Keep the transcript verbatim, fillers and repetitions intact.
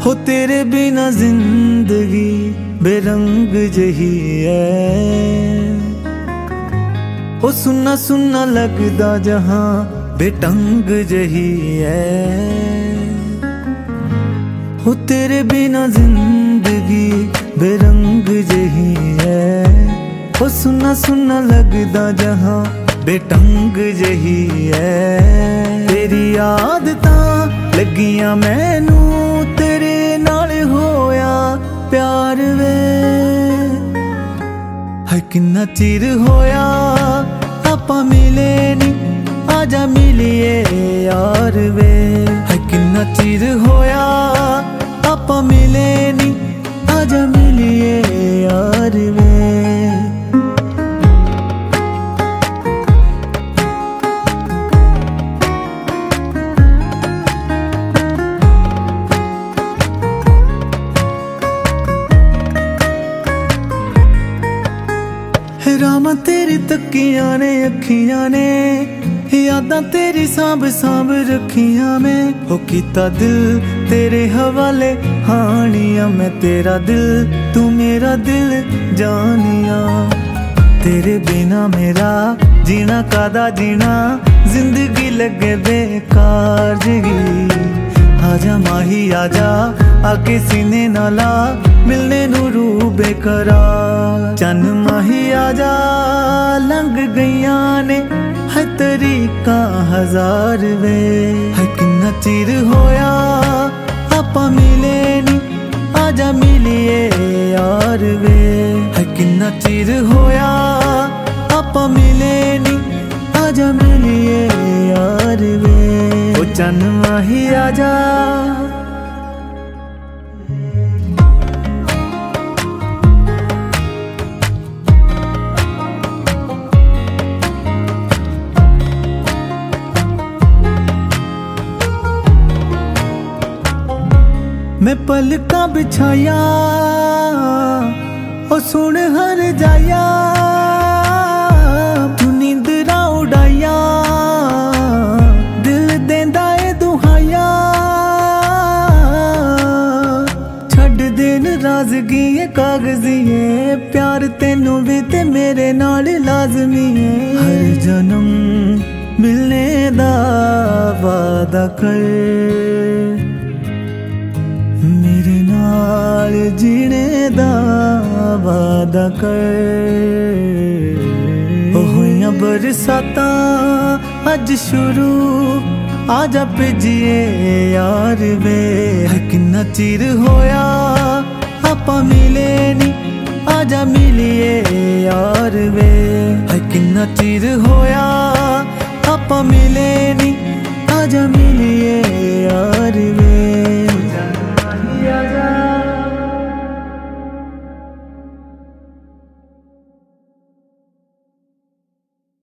हो तेरे बिना जिंदगी बेरंग जही है। ओ सुन्ना सुन्ना लगदा जहां बेटंग जही है। हो तेरे बिना जिंदगी बेरंग जही है। ओ सुन्ना सुन्ना लगदा जहां बेटंग जही है। तेरी आदतां लगियां मैनू तेरे नाल होया प्यार वे। है किन्ना चिर होया आपां मिले नी, आजा मिलिए यार वे। है किन्ना चिर होया आपां मिले नी, आजा मिलिए यार वे। रामां तेरी तकियां ने अखियां ने, यादां तेरी सांभ सांभ रखियां मैं। हो कीता दिल तेरे हवाले हानिया, मैं तेरा दिल तू मेरा दिल जानिया। तेरे बिना मेरा जीना कादा जीना, जिंदगी लगे बेकार जगी। आजा माही आजा आके सीने नाला, मिलने नू रू बेकरार। चन माही आजा लंघ गईया ने है तरीका हजार वे। है किन्ना चिर होया आपां मिले नी, आजा मिलिए यार वे। है किन्ना चिर होया आपां मिले नी, आजा मिलिए यार वे। ओ चन माही आजा मैं पलका बिछाया, ओ सुन हर जाया। तू नींदरा उड़ाया, दिल देंदा ए दुहाया। छड़ देन राजगी ए कागजी है, प्यार तेनू भी ते मेरे नाल लाजमी है। हर जन्म मिलने दा वादा कर, मेरे नाल जीने दा वादा कर। होइयां बरसातां अज शुरू, आजा भेजिए यार वे। है किन्ना चिर होया आपां मिले नी, आजा मिलिए यार वे। है किन्ना चिर होया आपां मिले नी, आजा मिलिए यार वे।